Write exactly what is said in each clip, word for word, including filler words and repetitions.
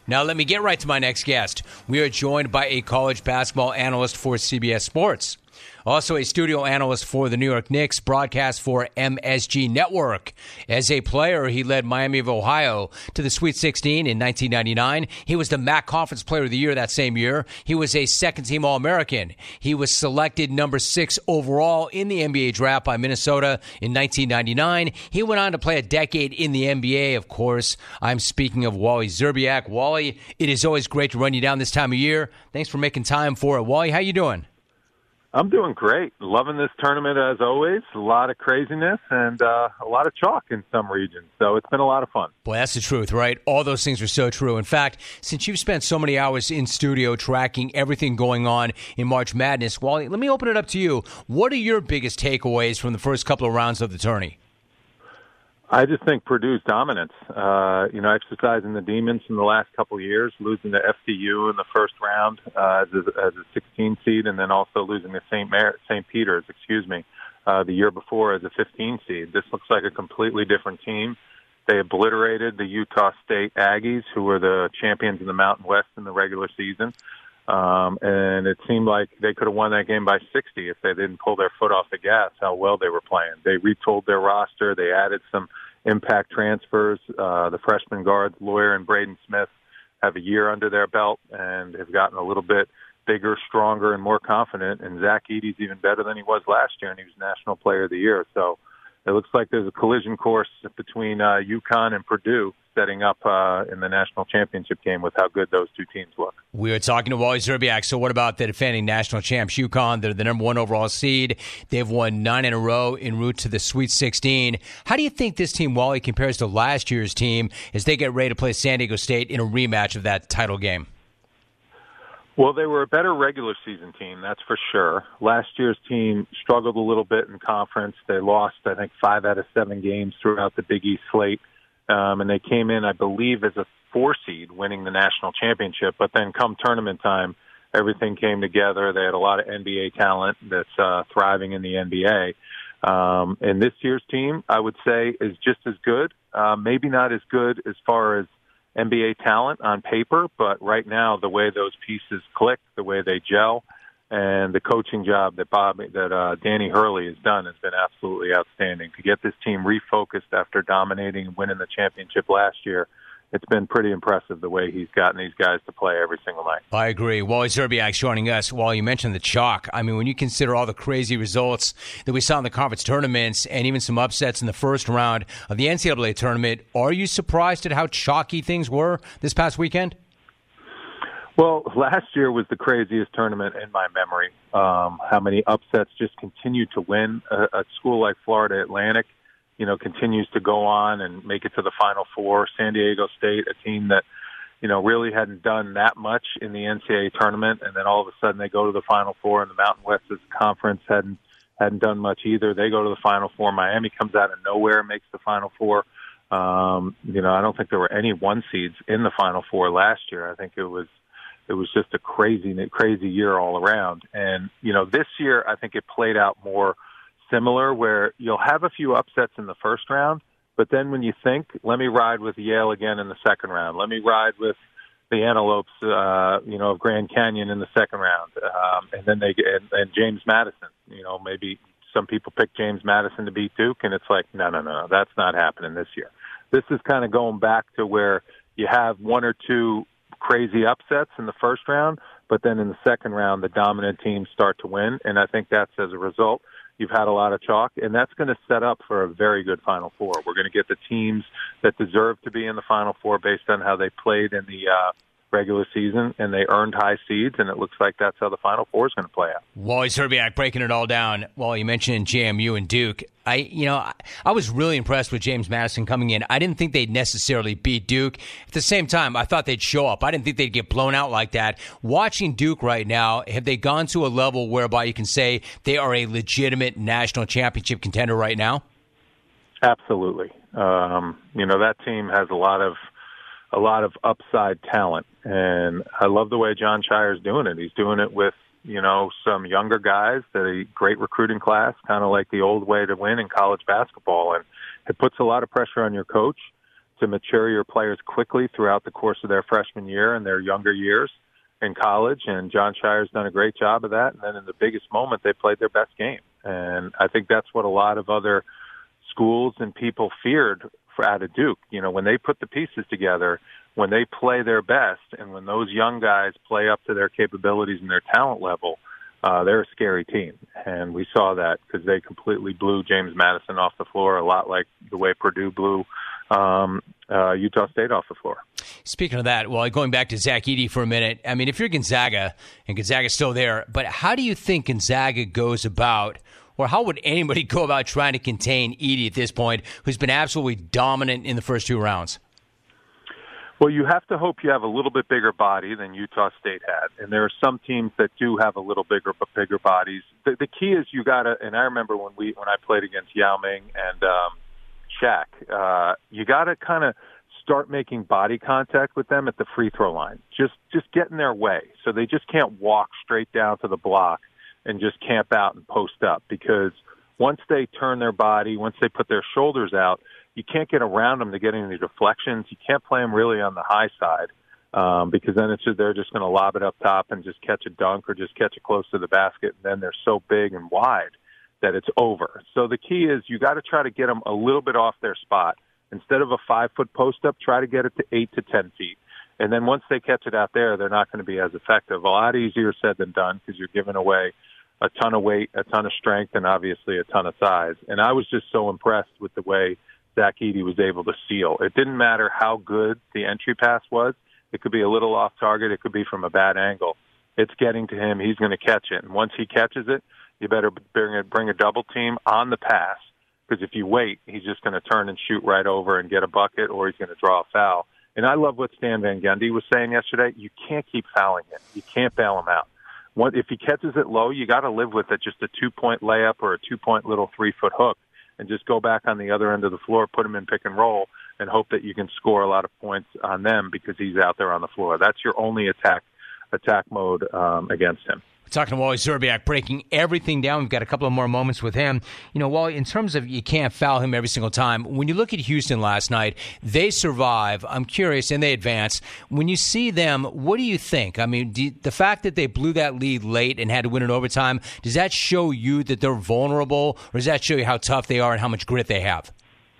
Now let me get right to my next guest. We are joined by a college basketball analyst for C B S Sports. Also a studio analyst for the New York Knicks, broadcast for M S G Network. As a player, he led Miami of Ohio to the Sweet sixteen in nineteen ninety-nine. He was the M A C Conference Player of the Year that same year. He was a second-team All-American. He was selected number six overall in the N B A draft by Minnesota in nineteen ninety-nine. He went on to play a decade in the N B A, of course. I'm speaking of Wally Szczerbiak. Wally, it is always great to run you down this time of year. Thanks for making time for it. Wally, how you doing? I'm doing great. Loving this tournament as always. A lot of craziness and uh, a lot of chalk in some regions. So it's been a lot of fun. Boy, that's the truth, right? All those things are so true. In fact, since you've spent so many hours in studio tracking everything going on in March Madness, Wally, let me open it up to you. What are your biggest takeaways from the first couple of rounds of the tourney? I just think Purdue's dominance, uh, you know, exercising the demons from the last couple of years, losing to F C U in the first round uh, as, a, as a sixteen seed, and then also losing to Saint Mar- Saint Peter's, excuse me, uh, the year before as a fifteen seed. This looks like a completely different team. They obliterated the Utah State Aggies, who were the champions in the Mountain West in the regular season. Um, and it seemed like they could have won that game by sixty if they didn't pull their foot off the gas, how well they were playing. They retooled their roster. They added some impact transfers. Uh, the freshman guards, Lawyer and Braden Smith, have a year under their belt and have gotten a little bit bigger, stronger, and more confident. And Zach Edey's even better than he was last year, and he was National Player of the Year. So it looks like there's a collision course between uh, UConn and Purdue setting up uh, in the national championship game with how good those two teams look. We are talking to Wally Szczerbiak. So what about the defending national champs, UConn? They're the number one overall seed. They've won nine in a row en route to the Sweet sixteen. How do you think this team, Wally, compares to last year's team as they get ready to play San Diego State in a rematch of that title game? Well, they were a better regular season team, that's for sure. Last year's team struggled a little bit in conference. They lost, I think, five out of seven games throughout the Big East slate. Um, and they came in, I believe, as a four seed, winning the national championship. But then come tournament time, everything came together. They had a lot of N B A talent that's uh, thriving in the N B A. Um, and this year's team, I would say, is just as good. Uh, maybe not as good as far as N B A talent on paper, but right now, the way those pieces click, the way they gel, and the coaching job that Bob, that uh, Danny Hurley has done has been absolutely outstanding. To get this team refocused after dominating and winning the championship last year, it's been pretty impressive the way he's gotten these guys to play every single night. I agree. Wally Szczerbiak joining us. Wally, you mentioned the chalk. I mean, when you consider all the crazy results that we saw in the conference tournaments and even some upsets in the first round of the N C double A tournament, are you surprised at how chalky things were this past weekend? Well, last year was the craziest tournament in my memory. Um, how many upsets just continued to win. A, a school like Florida Atlantic, you know, continues to go on and make it to the Final Four. San Diego State, a team that, you know, really hadn't done that much in the N C double A tournament, and then all of a sudden they go to the Final Four, and the Mountain West as a conference hadn't hadn't done much either. They go to the Final Four. Miami comes out of nowhere and makes the Final Four. Um, you know, I don't think there were any one seeds in the Final Four last year. I think it was it was just a crazy, crazy year all around. And, you know, this year I think it played out more similar, where you'll have a few upsets in the first round, but then when you think, let me ride with Yale again in the second round, let me ride with the Antelopes, uh, you know, of Grand Canyon in the second round, um, and then they get and, and James Madison. You know, maybe some people pick James Madison to beat Duke, and it's like, no, no, no, that's not happening this year. This is kind of going back to where you have one or two crazy upsets in the first round, but then in the second round, the dominant teams start to win, and I think that's as a result. You've had a lot of chalk, and that's going to set up for a very good Final Four. We're going to get the teams that deserve to be in the Final Four based on how they played in the uh, regular season, and they earned high seeds, and it looks like that's how the Final Four is going to play out. Wally Szczerbiak breaking it all down. Well, you mentioned J M U and Duke. I, you know, I, I was really impressed with James Madison coming in. I didn't think they'd necessarily beat Duke. At the same time, I thought they'd show up. I didn't think they'd get blown out like that. Watching Duke right now, have they gone to a level whereby you can say they are a legitimate national championship contender right now? Absolutely. Um, you know, that team has a lot of a lot of upside talent, and I love the way Jon Scheyer's doing it. He's doing it with, you know, some younger guys, that a great recruiting class, kind of like the old way to win in college basketball. And it puts a lot of pressure on your coach to mature your players quickly throughout the course of their freshman year and their younger years in college. And Jon Scheyer's done a great job of that. And then in the biggest moment, they played their best game. And I think that's what a lot of other schools and people feared for out of Duke. You know, when they put the pieces together, when they play their best, and when those young guys play up to their capabilities and their talent level, uh, they're a scary team. And we saw that because they completely blew James Madison off the floor, a lot like the way Purdue blew um, uh, Utah State off the floor. Speaking of that, well, going back to Zach Edey for a minute, I mean, if you're Gonzaga, and Gonzaga's still there, but how do you think Gonzaga goes about, or how would anybody go about trying to contain Edey at this point, who's been absolutely dominant in the first two rounds? Well, you have to hope you have a little bit bigger body than Utah State had, and there are some teams that do have a little bigger bigger bodies. The, the key is you got to, and I remember when we when I played against Yao Ming and um, Shaq, uh, you got to kind of start making body contact with them at the free throw line. Just just get in their way, so they just can't walk straight down to the block and just camp out and post up, because once they turn their body, once they put their shoulders out, you can't get around them to get any deflections. You can't play them really on the high side um, because then it's just, they're just going to lob it up top and just catch a dunk or just catch it close to the basket, and then they're so big and wide that it's over. So the key is you got to try to get them a little bit off their spot. Instead of a five-foot post-up, try to get it to eight to ten feet. And then once they catch it out there, they're not going to be as effective. A lot easier said than done because you're giving away a ton of weight, a ton of strength, and obviously a ton of size. And I was just so impressed with the way Zach Edey was able to seal. It didn't matter how good the entry pass was. It could be a little off target. It could be from a bad angle. It's getting to him. He's going to catch it. And once he catches it, you better bring a, bring a double team on the pass, because if you wait, he's just going to turn and shoot right over and get a bucket, or he's going to draw a foul. And I love what Stan Van Gundy was saying yesterday. You can't keep fouling him. You can't bail him out. What, if he catches it low, you got to live with it, just a two-point layup or a two-point little three-foot hook, and just go back on the other end of the floor, put him in pick and roll, and hope that you can score a lot of points on them because he's out there on the floor. That's your only attack attack mode um, against him. Talking to Wally Szczerbiak, breaking everything down. We've got a couple of more moments with him. You know, Wally, in terms of you can't foul him every single time, when you look at Houston last night, they survive. I'm curious, and they advance. When you see them, what do you think? I mean, do you, the fact that they blew that lead late and had to win in overtime, does that show you that they're vulnerable, or does that show you how tough they are and how much grit they have?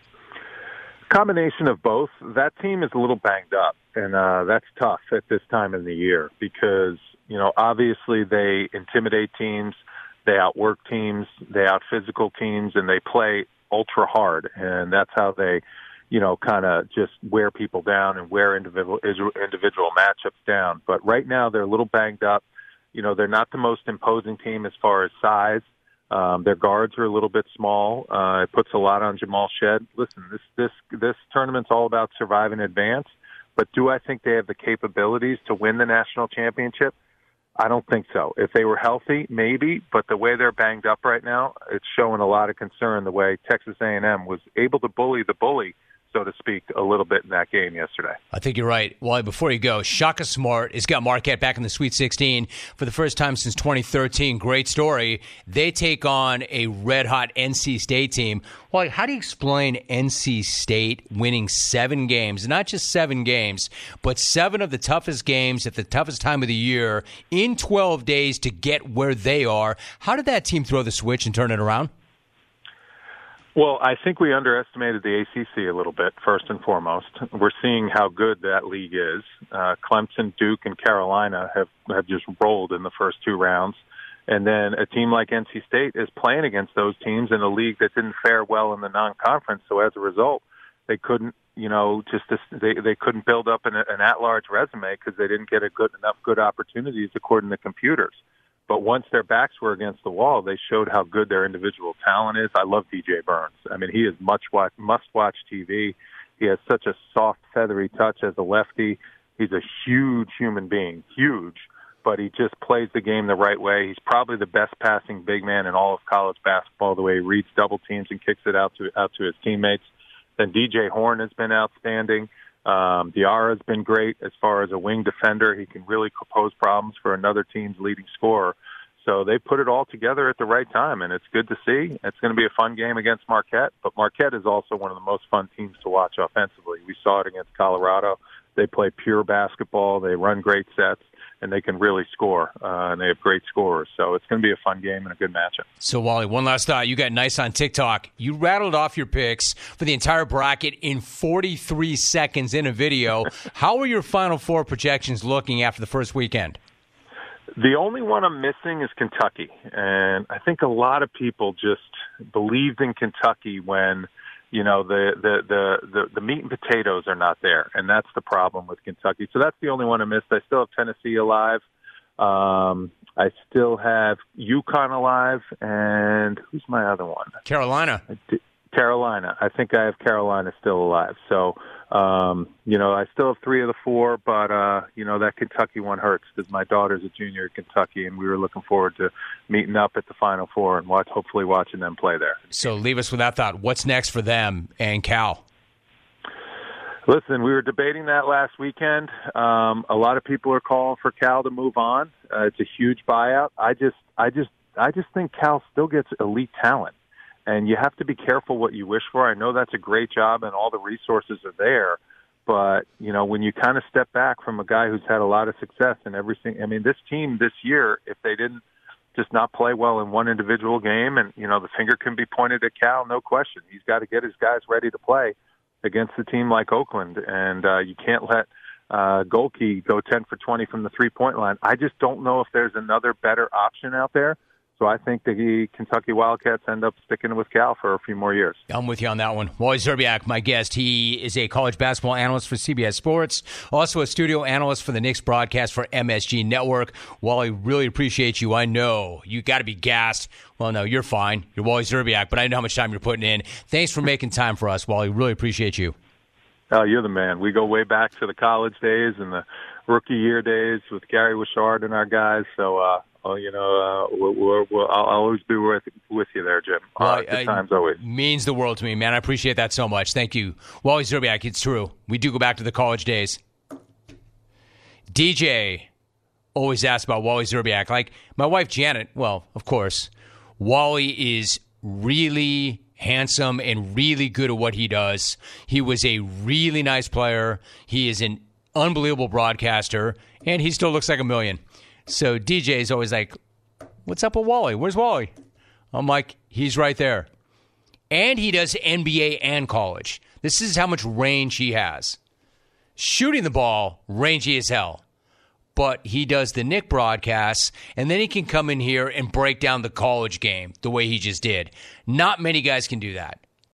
Combination of both. That team is a little banged up, and uh, that's tough at this time of the year because, you know, obviously they intimidate teams, they outwork teams, they out-physical teams, and they play ultra hard. And that's how they, you know, kind of just wear people down and wear individual individual matchups down. But right now they're a little banged up. You know, they're not the most imposing team as far as size. Um, their guards are a little bit small. Uh, it puts a lot on Jamal Shead. Listen, this this this tournament's all about survive and advance. But do I think they have the capabilities to win the national championship? I don't think so. If they were healthy, maybe, but the way they're banged up right now, it's showing a lot of concern the way Texas A and M was able to bully the bully, so to speak, a little bit in that game yesterday. I think you're right. Wally, before you go, Shaka Smart has got Marquette back in the Sweet sixteen for the first time since twenty thirteen. Great story. They take on a red-hot N C State team. Wally, how do you explain N C State winning seven games, not just seven games, but seven of the toughest games at the toughest time of the year in twelve days to get where they are? How did that team throw the switch and turn it around? Well, I think we underestimated the A C C a little bit, first and foremost. We're seeing how good that league is. Uh, Clemson, Duke, and Carolina have, have just rolled in the first two rounds. And then a team like N C State is playing against those teams in a league that didn't fare well in the non-conference. So as a result, they couldn't, you know, just they they couldn't build up an, an at-large resume because they didn't get a good enough good opportunities according to computers. But once their backs were against the wall, they showed how good their individual talent is. I love D J Burns. I mean, he is much watch, must-watch T V. He has such a soft, feathery touch as a lefty. He's a huge human being, huge, but he just plays the game the right way. He's probably the best passing big man in all of college basketball, the way he reads double teams and kicks it out to out to his teammates. Then D J Horn has been outstanding. Um, Diarra's been great as far as a wing defender. He can really pose problems for another team's leading scorer. So they put it all together at the right time, and it's good to see. It's going to be a fun game against Marquette, but Marquette is also one of the most fun teams to watch offensively. We saw it against Colorado. They play pure basketball. They run great sets, and they can really score, uh, and they have great scorers. So it's going to be a fun game and a good matchup. So, Wally, one last thought. You got nice on TikTok. You rattled off your picks for the entire bracket in forty-three seconds in a video. How are your Final Four projections looking after the first weekend? The only one I'm missing is Kentucky, and I think a lot of people just believed in Kentucky when, you know, the, the, the, the, the meat and potatoes are not there, and that's the problem with Kentucky. So that's the only one I missed. I still have Tennessee alive. Um, I still have UConn alive, and who's my other one? Carolina. Carolina. I think I have Carolina still alive. So, um, you know, I still have three of the four, but, uh, you know, that Kentucky one hurts because my daughter's a junior at Kentucky, and we were looking forward to meeting up at the Final Four and watch, hopefully watching them play there. So leave us with that thought. What's next for them and Cal? Listen, we were debating that last weekend. Um, a lot of people are calling for Cal to move on. Uh, it's a huge buyout. I just, I just, I just think Cal still gets elite talent. And you have to be careful what you wish for. I know that's a great job and all the resources are there. But, you know, when you kind of step back from a guy who's had a lot of success in everything, I mean, this team this year, if they didn't just not play well in one individual game, and, you know, the finger can be pointed at Cal, no question. He's got to get his guys ready to play against a team like Oakland. And uh, you can't let uh, Golke go ten for twenty from the three-point line. I just don't know if there's another better option out there. So I think the Kentucky Wildcats end up sticking with Cal for a few more years. I'm with you on that one. Wally Szczerbiak, my guest. He is a college basketball analyst for C B S Sports, also a studio analyst for the Knicks broadcast for M S G Network. Wally, really appreciate you. I know you got to be gassed. Well, no, you're fine. You're Wally Szczerbiak, but I know how much time you're putting in. Thanks for making time for us, Wally. Really appreciate you. Oh, you're the man. We go way back to the college days and the rookie year days with Gary Wishart and our guys. So, uh, Oh, you know, uh, we'll, we'll, we'll, I'll always be with, with you there, Jim. Uh, well, good times always. Means the world to me, man. I appreciate that so much. Thank you. Wally Szczerbiak, it's true. We do go back to the college days. D J always asks about Wally Szczerbiak. Like, my wife, Janet, well, of course, Wally is really handsome and really good at what he does. He was a really nice player. He is an unbelievable broadcaster, and he still looks like a million. So D J is always like, what's up with Wally? Where's Wally? I'm like, he's right there. And he does N B A and college. This is how much range he has. Shooting the ball, rangy as hell. But he does the Knick broadcasts, and then he can come in here and break down the college game the way he just did. Not many guys can do that.